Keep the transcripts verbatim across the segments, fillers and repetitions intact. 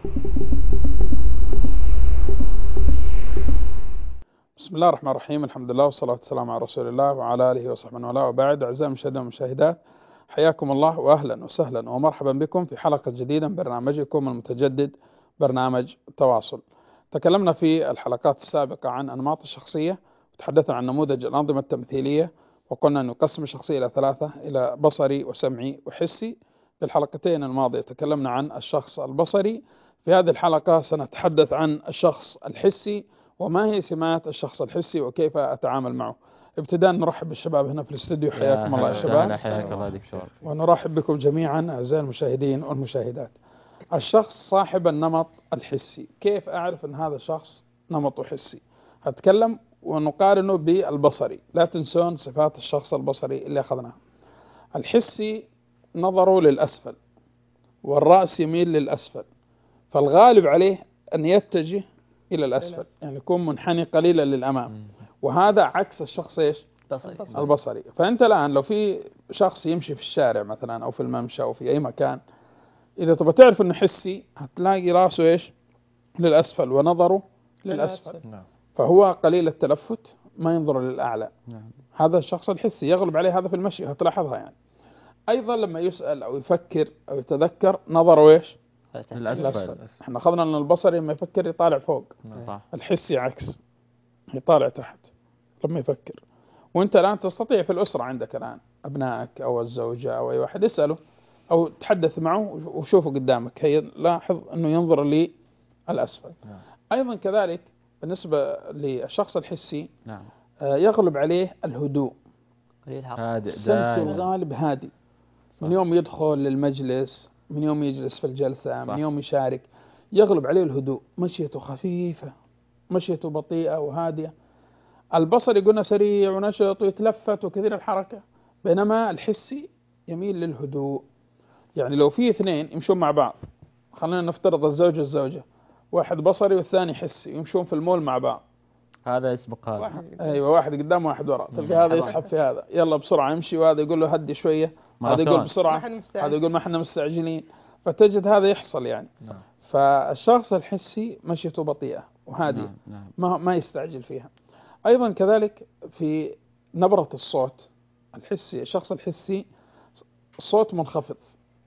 بسم الله الرحمن الرحيم. الحمد لله والصلاة والسلام على رسول الله وعلى آله وصحبه ومن والاه، وبعد. أعزائي المشاهدين والمشاهدات، حياكم الله وأهلا وسهلا ومرحبا بكم في حلقة جديدة من برنامجكم المتجدد برنامج تواصل. تكلمنا في الحلقات السابقة عن أنماط الشخصية، وتحدثنا عن نموذج الأنظمة التمثيلية، وقلنا أن نقسم الشخصية إلى ثلاثة: إلى بصري وسمعي وحسي. في الحلقتين الماضية تكلمنا عن الشخص البصري. في هذه الحلقة سنتحدث عن الشخص الحسي، وما هي سمات الشخص الحسي وكيف أتعامل معه. ابتداء نرحب بالشباب هنا في الاستوديو، حياكم الله يا شباب. حياك الله دكتور. ونرحب بكم جميعا أعزائي المشاهدين والمشاهدات. الشخص صاحب النمط الحسي، كيف أعرف أن هذا الشخص نمطه حسي؟ هتكلم ونقارنه بالبصري. لا تنسون صفات الشخص البصري اللي أخذناها. الحسي نظره للأسفل، والرأس يميل للأسفل، فالغالب عليه أن يتجه إلى الأسفل، يعني يكون منحني قليلا للأمام، وهذا عكس الشخص إيش؟ بصري. البصري. فأنت الآن لو في شخص يمشي في الشارع مثلا أو في الممشى أو في أي مكان، إذا تبغى تعرف إنه حسي هتلاقي رأسه إيش؟ للأسفل ونظره للأسفل، فهو قليل التلفت، ما ينظر للأعلى. هذا الشخص الحسي يغلب عليه هذا في المشي، هتلاحظها يعني. أيضا لما يسأل أو يفكر أو يتذكر، نظره إيش؟ للأسفل. احنا أخذنا أن البصري لما يفكر يطالع فوق، صح. الحسي عكس، يطالع تحت لما يفكر. وانت الآن تستطيع في الأسرة عندك الآن أبنائك أو الزوجة أو أي واحد، اسأله أو تحدث معه وشوفه قدامك، هي لاحظ أنه ينظر لي الأسفل. نعم. أيضا كذلك بالنسبة للشخص الحسي، نعم. يغلب عليه الهدوء، هادئ، سمته الغالب هادي. من يوم يدخل للمجلس، من يوم يجلس في الجلسة، صح. من يوم يشارك، يغلب عليه الهدوء، مشيته خفيفة، مشيته بطيئة وهادية. البصري قلنا سريع ونشط ويتلفت وكثير الحركة، بينما الحسي يميل للهدوء. يعني لو في اثنين يمشون مع بعض، خلينا نفترض الزوج والزوجة، واحد بصري والثاني حسي، يمشون في المول مع بعض، هذا يسبق هذا. واحد ايوه واحد قدام واحد وراء، تلقى هذا يسحب في هذا، يلا بسرعة امشي، وهذا يقول له هدي شوية، هذا يقول بسرعة، هذا يقول ما احنا مستعجلين، فتجد هذا يحصل يعني. نعم. فالشخص الحسي مشيته بطيئة وهادية. نعم. نعم. ما ما يستعجل فيها. أيضا كذلك في نبرة الصوت، الحسي الشخص الحسي صوت منخفض،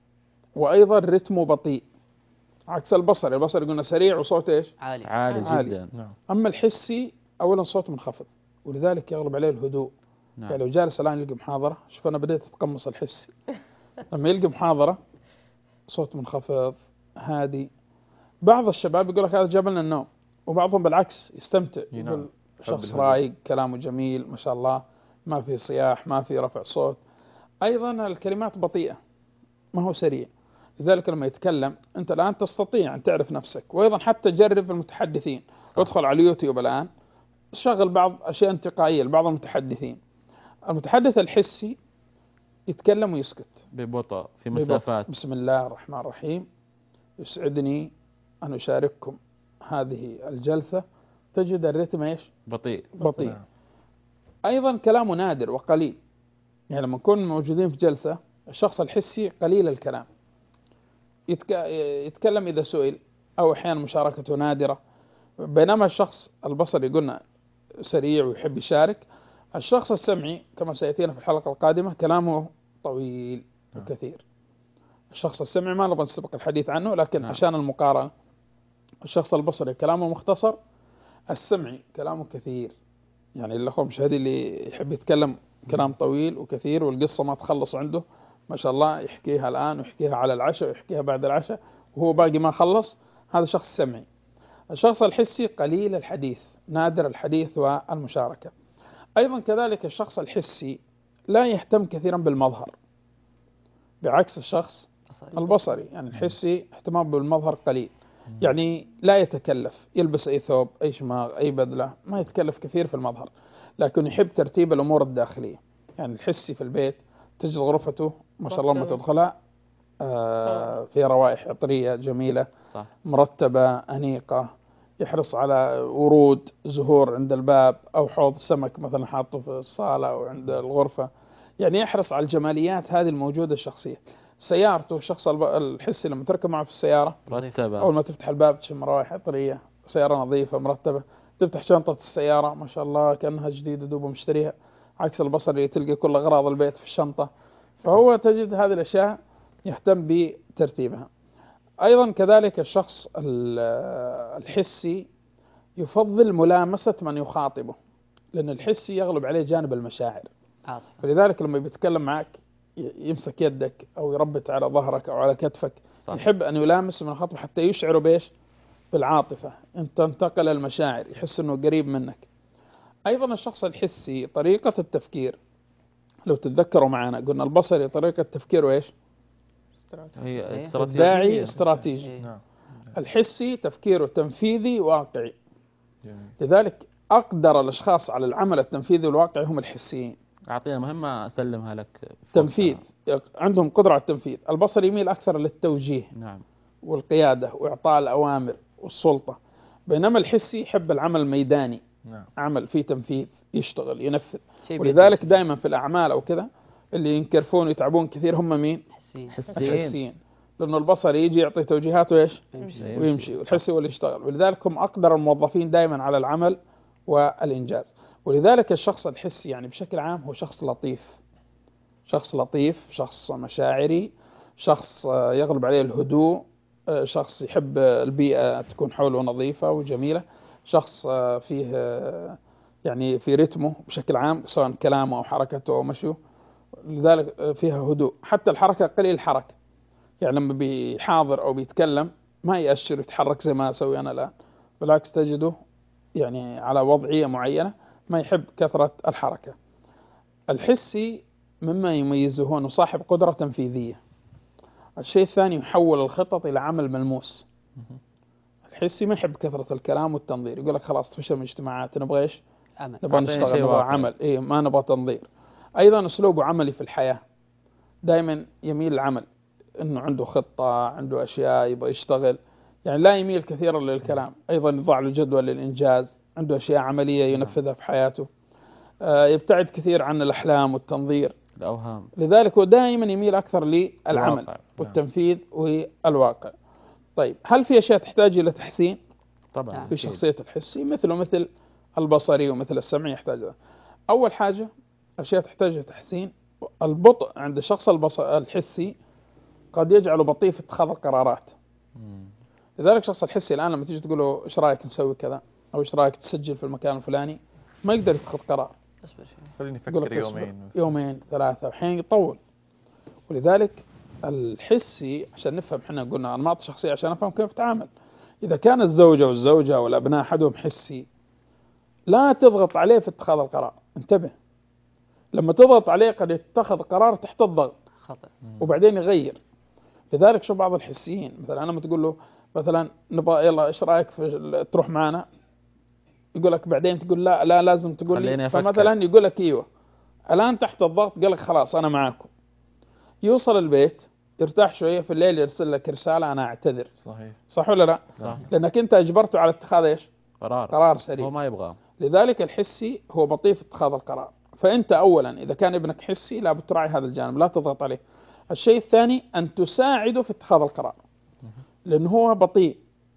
وأيضا رتمه بطيء، عكس البصري. البصري قلنا سريع وصوت إيش؟ عالي. عالي, عالي. جدا. نعم. أما الحسي أولا صوت منخفض، ولذلك يغلب عليه الهدوء. نعم. يعني لو جالس الآن يلقي محاضرة، شوف أنا بديت أتقمص الحسي، لما يلقي محاضرة صوت منخفض هادي. بعض الشباب يقول لك هذا جاب لنا النوم، وبعضهم بالعكس يستمتع، يقول شخص رايق، كلامه جميل ما شاء الله، ما في صياح، ما في رفع صوت. أيضا الكلمات بطيئة، ما هو سريع. لذلك لما يتكلم أنت الآن تستطيع أن تعرف نفسك. وأيضا حتى جرب المتحدثين، وادخل على اليوتيوب الآن، شغل بعض أشياء انتقائية لبعض المتحدثين. المتحدث الحسي يتكلم ويسكت ببطء في مسافات. بسم الله الرحمن الرحيم، يسعدني أن أشارككم هذه الجلسة. تجد الرتم إيش؟ بطيء بطيء. أيضا كلامه نادر وقليل، يعني لما نكون موجودين في جلسة، الشخص الحسي قليل الكلام، يتك... يتكلم إذا سئل، أو أحيانا مشاركته نادرة. بينما الشخص البصري قلنا سريع ويحب يشارك. الشخص السمعي كما سيأتينا في الحلقة القادمة كلامه طويل وكثير. الشخص السمعي ما نبغى نسبق الحديث عنه، لكن نعم. عشان المقارنة، الشخص البصري كلامه مختصر، السمعي كلامه كثير. يعني الأخوة المشاهدين اللي يحب يتكلم كلام طويل وكثير والقصة ما تخلص عنده، ما شاء الله، يحكيها الآن ويحكيها على العشاء ويحكيها بعد العشاء وهو باقي ما خلص، هذا شخص سمعي. الشخص الحسي قليل الحديث، نادر الحديث والمشاركة. أيضا كذلك الشخص الحسي لا يهتم كثيرا بالمظهر، بعكس الشخص البصري. يعني الحسي اهتمام بالمظهر قليل، يعني لا يتكلف، يلبس أي ثوب، أي شماغ، أي بدلة، ما يتكلف كثير في المظهر، لكن يحب ترتيب الأمور الداخلية. يعني الحسي في البيت تجد غرفته ما شاء الله لما تدخلها آه في روائح عطرية جميلة، صح. مرتبة أنيقة، يحرص على ورود زهور عند الباب، أو حوض سمك مثلا حاطه في الصالة أو عند الغرفة. يعني يحرص على الجماليات هذه الموجودة الشخصية. سيارته الشخص الحسي لما تركب معه في السيارة مرتبة، أول ما تفتح الباب تشم رائحة طرية، سيارة نظيفة مرتبة. تفتح شنطة السيارة ما شاء الله كأنها جديدة دوب مشتريها، عكس البصري تلقي كل أغراض البيت في الشنطة. فهو تجد هذه الأشياء يهتم بترتيبها. أيضا كذلك الشخص الحسي يفضل ملامسة من يخاطبه، لأن الحسي يغلب عليه جانب المشاعر. فلذلك لما بيتكلم معك يمسك يدك أو يربط على ظهرك أو على كتفك، صح. يحب أن يلامس من يخاطبه حتى يشعر بإيش؟ بالعاطفة، أن تنتقل المشاعر، يحس أنه قريب منك. أيضا الشخص الحسي طريقة التفكير، لو تتذكروا معنا قلنا البصري طريقة تفكيره إيش؟ هي إبداعي استراتيجي. نعم. الحسي تفكيره تنفيذي واقعي. لذلك أقدر الأشخاص على العمل التنفيذي والواقعي هم الحسيين. أعطينا مهمة أسلمها لك. تنفيذ، عندهم قدرة على التنفيذ. البصري يميل أكثر للتوجيه، نعم، والقيادة وإعطاء الأوامر والسلطة، بينما الحسي يحب العمل الميداني، نعم، عمل فيه تنفيذ، يشتغل ينفذ. ولذلك دائما في الأعمال أو كذا اللي ينكرفون ويتعبون كثير هم مين؟ الحسيين، لأنه البصري يجي يعطي توجيهات وإيش؟ ويمشي، والحسي هو اللي يشتغل. ولذلك هم أقدر الموظفين دائما على العمل والإنجاز. ولذلك الشخص الحسي يعني بشكل عام هو شخص لطيف، شخص لطيف، شخص مشاعري، شخص يغلب عليه الهدوء، شخص يحب البيئة تكون حوله نظيفة وجميلة، شخص فيه يعني في رتمه بشكل عام سواء كلامه أو حركته أو مشيه، لذلك فيها هدوء. حتى الحركة قليل الحركة، يعني لما بيحاضر أو بيتكلم ما يأشر يتحرك زي ما أسوي أنا الآن، بالعكس تجده يعني على وضعية معينة، ما يحب كثرة الحركة. الحسي مما يميزه هو أنه صاحب قدرة تنفيذية. الشيء الثاني يحول الخطط إلى عمل ملموس. الحسي ما يحب كثرة الكلام والتنظير، يقول لك خلاص تفشل من اجتماعات، نبغى إيش؟ نبغى نشتغل، نبغى عمل، إيه ما نبغى تنظير. أيضا أسلوبه عملي في الحياة، دائما يميل العمل، إنه عنده خطة، عنده أشياء يبغى يشتغل، يعني لا يميل كثيرا للكلام. أيضا يضع له جدول للإنجاز، عنده أشياء عملية ينفذها في حياته. آه يبتعد كثير عن الأحلام والتنظير، الأوهام. لذلك هو دائما يميل أكثر للعمل والتنفيذ والواقع. طيب هل في أشياء تحتاج إلى تحسين؟ طبعا في شخصية الحسي مثله مثل البصري ومثل السمعي يحتاج لها. أول حاجة أشياء تحتاج إلى تحسين، البطء عند الشخص الحسي قد يجعله بطيء في اتخاذ القرارات. لذلك الشخص الحسي الآن لما تيجي تقول له إيش رأيك نسوي كذا أو إيش رأيك تسجل في المكان الفلاني، ما يقدر يتخذ قرار، خليني أفكر يومين يومين ثلاثة وحين يطول. ولذلك الحسي عشان نفهم، احنا قلنا أنماط شخصية عشان نفهم كيف تتعامل. إذا كان الزوجة والزوجة والأبناء أحدهم حسي، لا تضغط عليه في اتخاذ القرار، انتبه، لما تضغط عليه قد يتخذ قرار تحت الضغط خطأ وبعدين يغير. لذلك شو بعض الحسيين مثلا لما تقول له مثلا نبغى يلا ايش رايك في تروح معنا، يقول لك بعدين تقول لا لا لازم تقول لي، فمثلا يقول لك ايوه الان تحت الضغط، قال لك خلاص انا معاكم. يوصل البيت يرتاح شويه، في الليل يرسل لك رساله انا اعتذر. صحيح صح ولا لا؟ صح. لانك انت اجبرته على اتخاذ ايش؟ قرار قرار سريع هو ما يبغاه. لذلك الحسي هو بطيء في اتخاذ القرار. فانت اولا اذا كان ابنك حسي لابد تراعي هذا الجانب، لا تضغط عليه. الشيء الثاني أن تساعده في اتخاذ القرار، لأنه هو بطيء،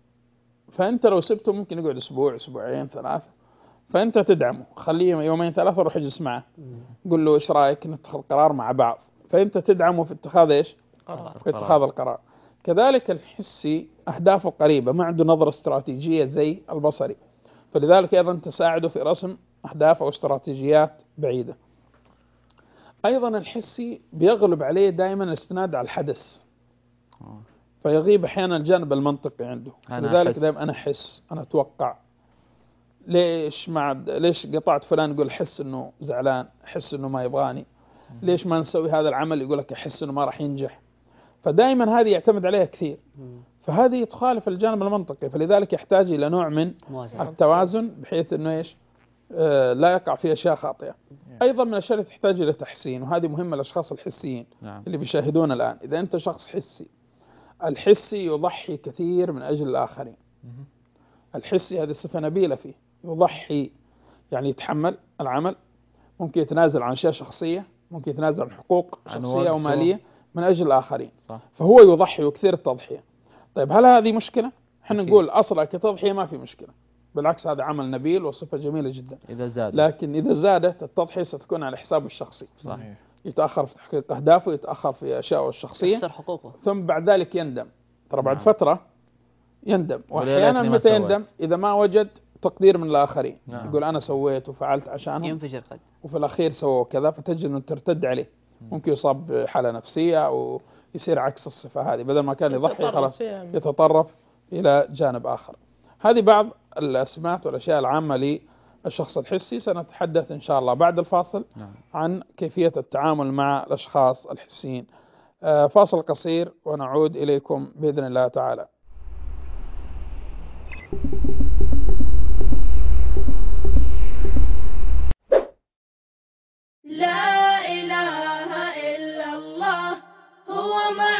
فأنت لو سبته ممكن يقعد أسبوع أسبوعين ثلاثة، فأنت تدعمه، خليه يومين ثلاثة وروح اجلس معه، قل له إيش رأيك نتخذ قرار مع بعض، فأنت تدعمه في اتخاذ إيش؟ في اتخاذ القرار. كذلك الحسي أهدافه قريبة، ما عنده نظرة استراتيجية زي البصري، فلذلك أيضا تساعده في رسم أهداف أو استراتيجيات بعيدة. أيضا الحسي بيغلب عليه دائما الاستناد على الحدث، فيغيب أحيانا الجانب المنطقي عنده. لذلك دائما أنا أحس، أنا أتوقع، ليش مع ليش قطعت فلان يقول أحس إنه زعلان، أحس إنه ما يبغاني، ليش ما نسوي هذا العمل يقول لك أحس إنه ما راح ينجح. فدائما هذه يعتمد عليها كثير، فهذه تخالف الجانب المنطقي، فلذلك يحتاج إلى نوع من التوازن بحيث إنه إيش آه لا يقع في أشياء خاطئة. أيضا من الأشياء التي تحتاج إلى تحسين، وهذه مهمة للأشخاص الحسيين نعم. اللي بيشاهدون الآن، إذا أنت شخص حسي، الحسي يضحي كثير من أجل الآخرين. الحسي هذه صفة نبيلة فيه، يضحي يعني يتحمل العمل، ممكن يتنازل عن أشياء شخصية، ممكن يتنازل عن حقوق شخصية ومالية من أجل الآخرين. صح. فهو يضحي وكثير التضحية. طيب هل هذه مشكلة؟ احنا أكيد. نقول أصلا كتضحية ما في مشكلة، بالعكس هذا عمل نبيل وصفة جميلة جدا. إذا زاد. لكن إذا زادت التضحية ستكون على حسابه الشخصي. صحيح. يتأخر في تحقيق أهدافه، يتأخر في أشياءه الشخصية، يخسر حقوقه، ثم بعد ذلك يندم. ترى بعد نعم. فترة يندم. وأحيانا متى يندم؟ إذا ما وجد تقدير من الآخرين. نعم. يقول أنا سويت وفعلت عشانهم، ينفجر قد، وفي الأخير سووا كذا، فتجد أنه ترتد عليه، ممكن يصاب بحالة نفسية أو يصير عكس الصفة هذه، بدل ما كان يضحي خلاص يتطرف إلى جانب آخر. هذه بعض الأسمات والأشياء العامة للشخص الحسي. سنتحدث إن شاء الله بعد الفاصل نعم. عن كيفية التعامل مع الأشخاص الحسيين. آه فاصل قصير ونعود إليكم بإذن الله تعالى. لا إله إلا الله هو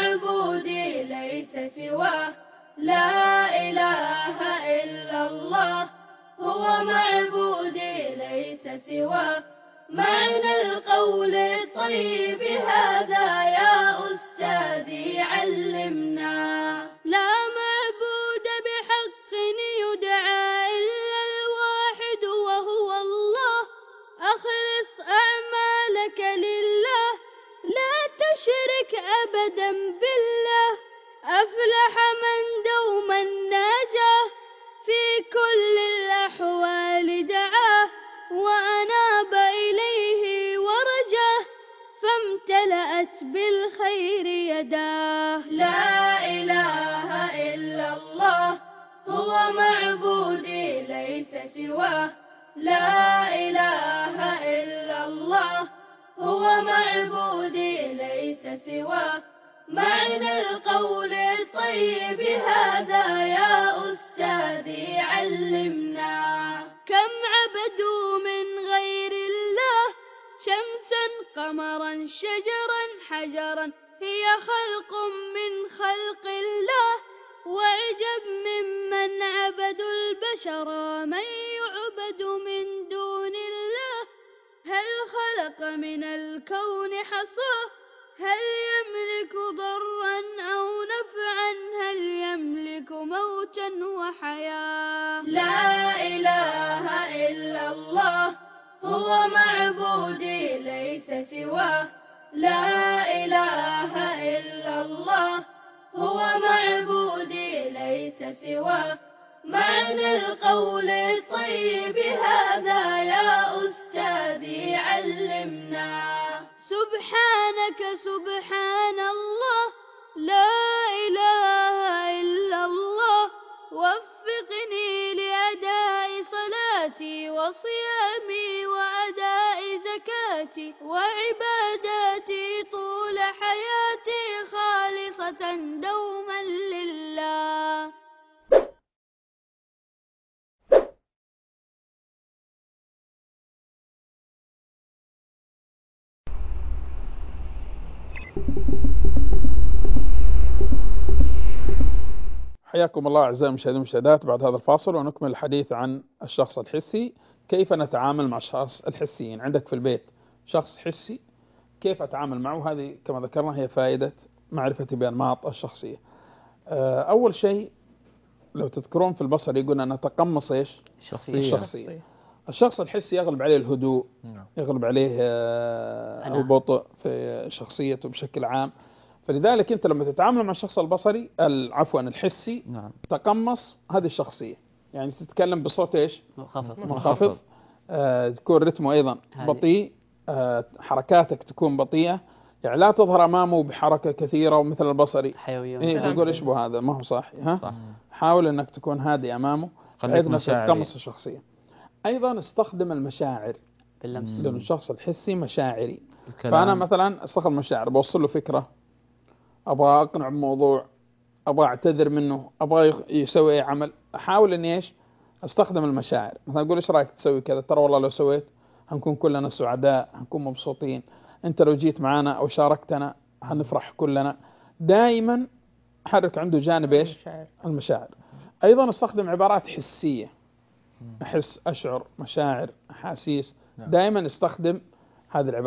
معبودي ليس سواه، لا إله إلا الله هو معبودي ليس سواه. معنى القول الطيب هذا يا أستاذي علمنا، لا معبود بحق يدعى إلا الواحد وهو الله. أخلص أعمالك لله، لا تشرك أبدا بالله. أفلح من دوما ناجاه، في كل الأحوال دعاه، وأناب إليه ورجاه، فامتلأت بالخير يداه. لا إله إلا الله هو معبودي ليس سواه، لا إله إلا الله هو معبودي ليس سواه. معنى القول الطيب هذا يا أستاذي علمنا، كم عبدوا من غير الله، شمسا قمرا شجرا حجرا، هي خلق من خلق الله. وعجب ممن عبدوا البشر، من يعبد من دون الله. هل خلق من الكون حصاه، هل يملك ضرا أو نفعا، هل يملك موتا وحياة. لا إله إلا الله هو معبودي ليس سواه، لا إله إلا الله هو معبودي ليس سواه. معنى القول الطيب هذا يا أستاذي علمنا، سبحانك سبحان الله، لا إله إلا الله. وفقني لأداء صلاتي وصيامي وأداء زكاتي وعباداتي طول حياتي، خالصة دوما لله. حياكم الله أعزائي المشاهدين والمشاهدات بعد هذا الفاصل، ونكمل الحديث عن الشخص الحسي. كيف نتعامل مع الشخص الحسيين؟ عندك في البيت شخص حسي، كيف أتعامل معه؟ هذه كما ذكرنا هي فائدة معرفة بأنماط الشخصية. أول شيء لو تذكرون في البصر يقولنا نتقمص إيش؟ شخصية. الشخصية. الشخص الحسي يغلب عليه الهدوء، يغلب عليه البطء في شخصيته بشكل عام. فلذلك أنت لما تتعامل مع الشخص البصري عفوا الحسي، نعم. تقمص هذه الشخصية، يعني تتكلم بصوت إيش؟ منخفض منخفض، آه، تكون رتمه أيضا بطيء، آه، حركاتك تكون بطيئة، يعني لا تظهر أمامه بحركة كثيرة ومثل البصري حيوية. إيه يقول إيش بو هذا ما هو صح. ها؟ صح. حاول أنك تكون هادي أمامه، أيضا تتقمص الشخصية. أيضا استخدم المشاعر باللمس، لأن الشخص الحسي مشاعري. فأنا مثلا استخدم مشاعر، بوصل له فكرة، أبغى أقنع بموضوع، أبغى أعتذر منه، أبغى يسوي أي عمل، أحاول إني إيش أستخدم المشاعر. مثلا أقول إيش رأيك تسوي كذا، ترى والله لو سويت هنكون كلنا سعداء، هنكون مبسوطين، أنت لو جيت معنا أو شاركتنا هنفرح كلنا. دائما حرك عنده جانب إيش؟ المشاعر. أيضا استخدم عبارات حسية، أحس، أشعر، مشاعر، أحاسيس، دائما استخدم هذه العبارات.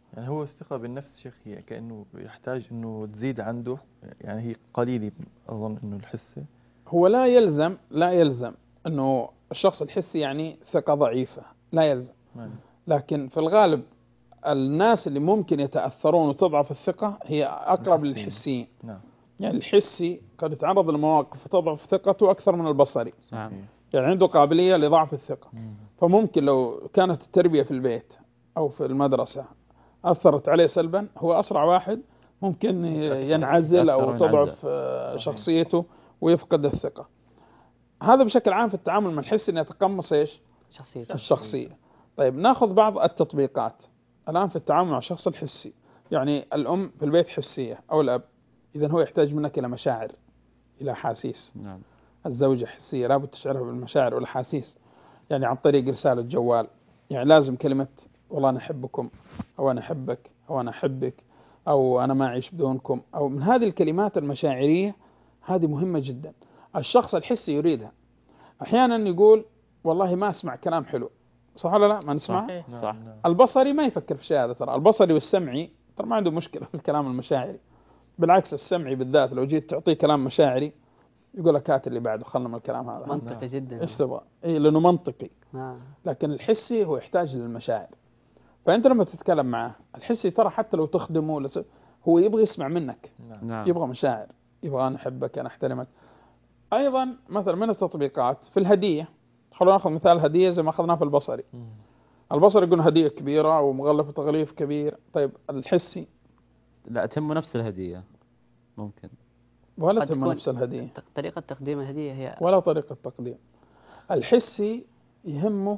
يعني هو الثقة بالنفس شيخ هي كأنه يحتاج إنه تزيد عنده، يعني هي قليلة أظن إنه الحسة. هو لا يلزم لا يلزم أنه الشخص الحسي يعني ثقة ضعيفة، لا يلزم. نعم. لكن في الغالب الناس اللي ممكن يتأثرون وتضعف الثقة هي أقرب الحسي. للحسيين. نعم. يعني الحسي قد يتعرض لمواقف فتضعف ثقته أكثر من البصري، نعم. يعني عنده قابلية لضعف الثقة. مم. فممكن لو كانت التربية في البيت أو في المدرسة أثرت عليه سلبا، هو أسرع واحد ممكن ينعزل أو يتأثر تضعف وينعزل. شخصيته ويفقد الثقة. هذا بشكل عام في التعامل مع الحس، أن يتقمص إيش؟ شخصيته. الشخصية. طيب ناخذ بعض التطبيقات الآن في التعامل مع الشخص الحسي. يعني الأم في البيت حسية أو الأب، إذا هو يحتاج منك إلى مشاعر، إلى أحاسيس. نعم. الزوجة حسية، لابد تشعرها بالمشاعر والأحاسيس، يعني عن طريق رسالة جوال. يعني لازم كلمة والله أنا أحبكم، أو أنا أحبك، أو أنا أحبك، أو أنا ما أعيش بدونكم، أو من هذه الكلمات المشاعرية، هذه مهمة جدا. الشخص الحسي يريدها. أحيانا يقول والله ما أسمع كلام حلو، صح ولا لا؟ ما نسمع. صحيح. نعم. صح. نعم. البصري ما يفكر في شيء هذا، ترى البصري والسمعي ترى ما عنده مشكلة في الكلام المشاعري. بالعكس السمعي بالذات لو جيت تعطيه كلام مشاعري يقول لك هات اللي بعده، خلنا من الكلام هذا. منطقي جدا. ايش تبغى؟ إيه لأنه منطقي. نعم. لكن الحسي هو يحتاج للمشاعر. فأنت لما تتكلم معه الحسي ترى حتى لو تخدمه لس... هو يبغى يسمع منك. نعم. نعم. يبغى مشاعر، يبغى أنا أحبك، أنا أحترمك. أيضا مثلا من التطبيقات في الهدية، خلونا نأخذ مثال هدية زي ما أخذناه في البصري. مم. البصري يقول هدية كبيرة ومغلفة تغليف كبير. طيب الحسي لا تهمه نفس الهدية ممكن. ولا قد تهم تكون نفس الهدية ت- طريقة تقديم الهدية هي ولا طريقة تقديم. الحسي يهمه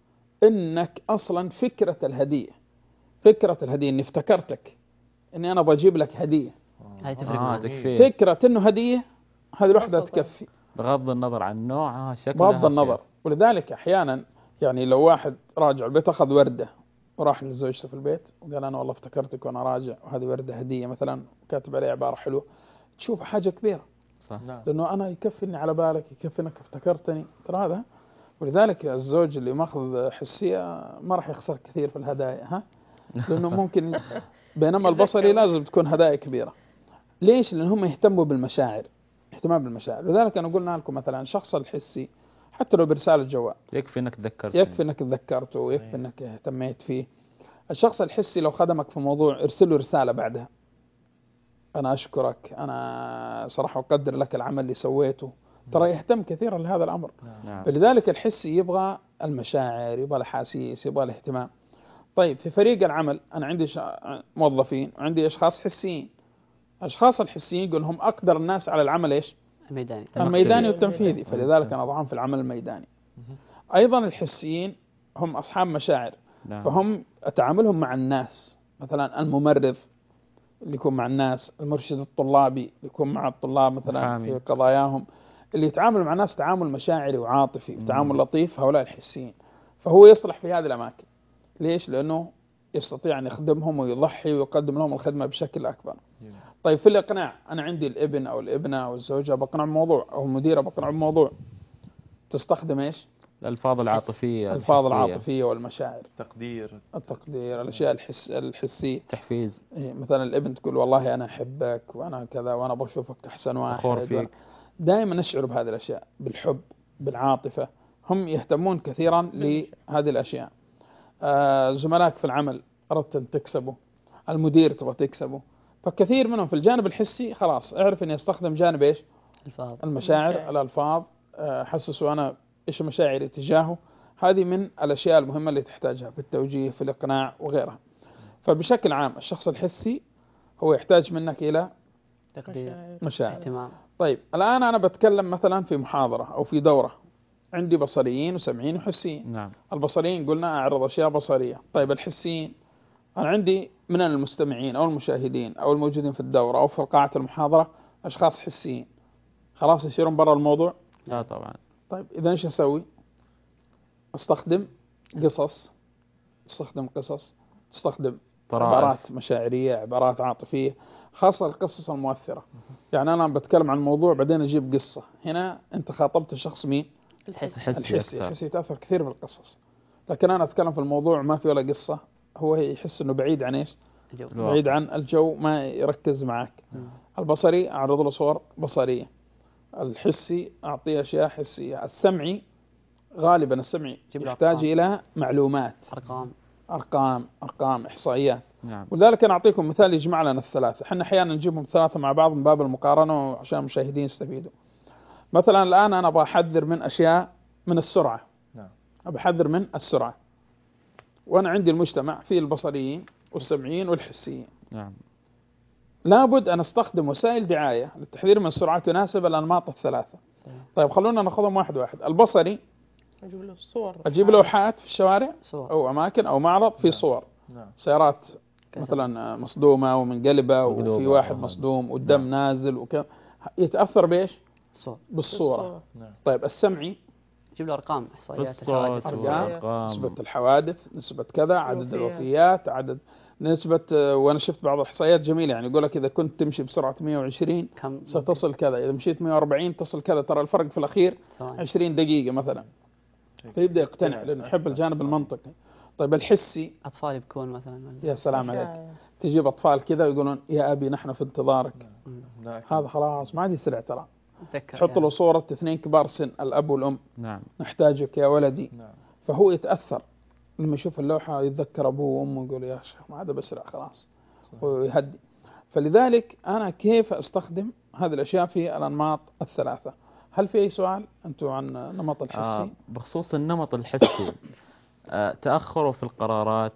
إنك أصلا فكرة الهدية، فكرة الهدية إني افتكرتك، إني أنا بجيب لك هدية. هاي تفرق آه معه. تكفي. فكرة إنه هدية هذه الوحدة بسيطة. تكفي بغض النظر عن نوعها شكلها. بغض النظر. ولذلك أحيانا يعني لو واحد راجع البيت أخذ وردة وراح لزوجته في البيت وقال أنا والله افتكرتك وأنا راجع، وهذه وردة هدية مثلا وكاتب عليها عبارة حلوة، تشوف حاجة كبيرة، صح. نعم. لأنه أنا يكفيني على بالك، يكفي إنك افتكرتني، ترى هذا. ولذلك الزوج اللي ماخذ حسية ما راح يخسر كثير في الهدايا، ها، لأنه ممكن. بينما البصري لازم تكون هدايا كبيرة. ليش؟ لأن هم يهتموا بالمشاعر، اهتمام بالمشاعر. لذلك أنا قلنا لكم مثلا الشخص الحسي حتى لو برسالة جوال يكفي انك تذكرتني. يكفي انك تذكرته ويكفي انك اهتميت فيه. الشخص الحسي لو خدمك في موضوع ارسل له رسالة بعدها، أنا أشكرك، أنا صراحة أقدر لك العمل اللي سويته، ترى يهتم كثيرا لهذا الأمر. نعم. فلذلك الحسي يبغى المشاعر، يبغى الأحاسيس، يبغى الاهتمام. طيب في فريق العمل أنا عندي شا... موظفين وعندي أشخاص حسيين. أشخاص الحسيين يقول هم أقدر الناس على العمل إيش؟ الميداني. الميداني والتنفيذي، فلذلك أنا أضعهم في العمل الميداني. أيضا الحسيين هم أصحاب مشاعر، نعم. فهم تعاملهم مع الناس، مثلا الممرض اللي يكون مع الناس، المرشد الطلابي اللي يكون مع الطلاب مثلا محامي. في قضاياهم، اللي يتعامل مع الناس تعامل مشاعري وعاطفي وتعامل لطيف، هؤلاء الحسيين. فهو يصلح في هذه الأماكن. ليش؟ لأنه يستطيع أن يخدمهم ويضحي ويقدم لهم الخدمة بشكل أكبر. طيب في الإقناع، أنا عندي الابن أو الابنة أو الزوجة بقنع بموضوع، أو المديرة بقنع بموضوع، تستخدم إيش؟ الألفاظ العاطفية. الألفاظ الحسية. العاطفية والمشاعر، تقدير، التقدير، الأشياء الحس الحسية. تحفيز. إيه، مثلا الابن تقول والله أنا أحبك وأنا كذا وأنا بشوفك أحسن واحد، فخور فيك. دائما نشعر بهذه الأشياء، بالحب، بالعاطفة. هم يهتمون كثيرا لهذه الأشياء. آه زملائك في العمل أردت أن تكسبه، المدير تبغى تكسبه، فكثير منهم في الجانب الحسي خلاص اعرف أن يستخدم جانب إيش؟ الفاظ. المشاعر، الألفاظ، آه حسسوا أنا إيش مشاعري تجاهه. هذه من الأشياء المهمة اللي تحتاجها في التوجيه، في الإقناع وغيرها. فبشكل عام الشخص الحسي هو يحتاج منك إلى تقدير. مشاعر. اهتمام. طيب الآن أنا بتكلم مثلا في محاضرة أو في دورة، عندي بصريين وسمعيين وحسيين. نعم. البصريين قلنا أعرض أشياء بصرية. طيب الحسيين، أنا عندي من المستمعين أو المشاهدين أو الموجودين في الدورة أو في قاعة المحاضرة أشخاص حسيين، خلاص يصيرون برا الموضوع؟ لا طبعا. طيب إذا إيش أسوي؟ أستخدم قصص، استخدم قصص، تستخدم طرائف. عبارات مشاعرية، عبارات عاطفية، خاصة القصص المؤثرة. يعني أنا بتكلم عن موضوع بعدين أجيب قصة، هنا أنت خاطبت شخص مين؟ الحس. الحسي الحسي. أكثر. الحسي يتأثر كثير بالقصص. لكن أنا أتكلم في الموضوع ما في ولا قصة، هو يحس انه بعيد عن ايش؟ الجو. الواقع. بعيد عن الجو، ما يركز معك. مم. البصري اعرض له صور بصريه. الحسي اعطيه اشياء حسيه. السمعي غالبا السمعي جيب له يحتاج أرقام. الى معلومات، ارقام. ارقام ارقام احصائيات. نعم. ولذلك انا اعطيكم مثال يجمع لنا الثلاثه. احنا احيانا نجيبهم الثلاثه مع بعض من باب المقارنه وعشان المشاهدين يستفيدوا. مثلا الان انا ابغى احذر من اشياء من السرعه. نعم. ابغى احذر من السرعه، وانا عندي المجتمع فيه البصريين والسمعيين والحسيين. نعم. لابد ان استخدم وسائل دعايه للتحذير من السرعه تناسب الانماط الثلاثه. سلام. طيب خلونا ناخذهم واحد واحد. البصري اجيب له الصور. اجيب لوحات في الشوارع صور. او اماكن او معرض في صور نعم. سيارات كذا. مثلا مصدومه ومنقلبه وفي مقلوبة. واحد آه. مصدوم والدم نعم. نازل وكم، يتاثر بايش؟ صور. بالصوره. نعم. طيب السمعي جيب له ارقام احصائيات بالصوت الحوادث. أرقام. والأرقام. نسبه الحوادث، نسبه كذا، عدد الوفيات. الوفيات، عدد نسبه. وانا شفت بعض الاحصائيات جميله، يعني يقول لك اذا كنت تمشي بسرعه مئة وعشرين كم ستصل كذا، اذا مشيت مئة وأربعين تصل كذا، ترى الفرق في الاخير ثواني. عشرين دقيقه مثلا. فيبدا يقتنع لانه يحب الجانب المنطقي. طيب الحسي، اطفال يبكون مثلا ولا- يا سلام عليك، أشياء. تجيب اطفال كذا ويقولون يا ابي نحن في انتظارك. لا. هذا خلاص ما عاد يسرع، ترى اتذكر تحط له يعني. صورة اثنين كبار سن، الأب والأم، نعم. نحتاجك يا ولدي. نعم. فهو يتأثر لما يشوف اللوحة، يتذكر أبوه وأمه، يقول يا شيخ ما عاد بسرع خلاص، ويهدي. فلذلك أنا كيف أستخدم هذه الأشياء في الأنماط الثلاثة؟ هل في أي سؤال أنتم عن نمط الحسي؟ آه بخصوص النمط الحسي، آه تأخره في القرارات،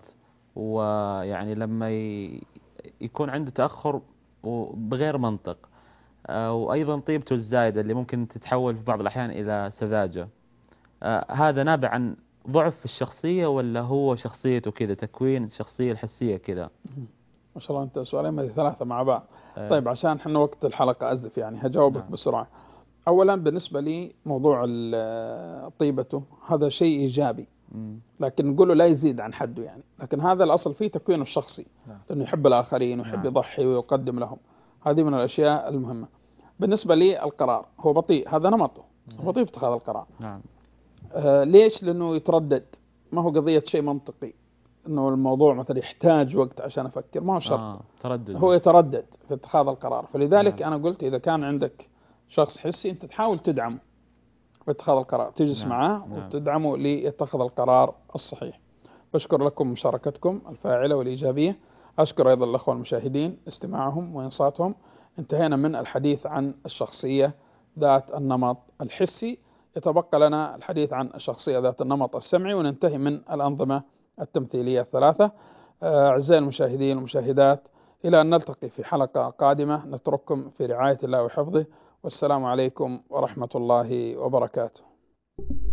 ويعني لما ي... يكون عنده تأخر بغير منطق، آه وأيضا طيبته الزايدة اللي ممكن تتحول في بعض الأحيان إلى سذاجة. آه هذا نابع عن ضعف في الشخصية، ولا هو شخصيته كذا، تكوين الشخصية الحسية كذا؟ ما شاء الله أنت سؤالين من ثلاثة مع بعض. آه طيب عشان احنا وقت الحلقة أزف، يعني هجاوبك نعم. بسرعة. أولا بالنسبة لي موضوع ال- طيبته هذا شيء إيجابي، مم. لكن نقوله لا يزيد عن حده يعني، لكن هذا الأصل فيه تكوينه الشخصي، نعم. لأنه يحب الآخرين ويحب نعم. يضحي ويقدم لهم. هذه من الأشياء المهمة. بالنسبة لي القرار هو بطيء، هذا نمطه، هو بطيء في اتخاذ القرار. نعم. آه ليش؟ لأنه يتردد، ما هو قضية شيء منطقي أنه الموضوع مثلا يحتاج وقت عشان أفكر، ما هو شرط. آه تردد. هو يتردد في اتخاذ القرار. فلذلك نعم. أنا قلت إذا كان عندك شخص حسي أنت تحاول تدعمه في اتخاذ القرار، تجلس نعم. معاه نعم. وتدعمه ليتخذ القرار الصحيح. بشكر لكم مشاركتكم الفاعلة والإيجابية. أشكر أيضا الأخوة المشاهدين استماعهم وإنصاتهم. انتهينا من الحديث عن الشخصية ذات النمط الحسي، يتبقى لنا الحديث عن الشخصية ذات النمط السمعي، وننتهي من الأنظمة التمثيلية الثلاثة. أعزائي المشاهدين والمشاهدات، إلى أن نلتقي في حلقة قادمة، نترككم في رعاية الله وحفظه، والسلام عليكم ورحمة الله وبركاته.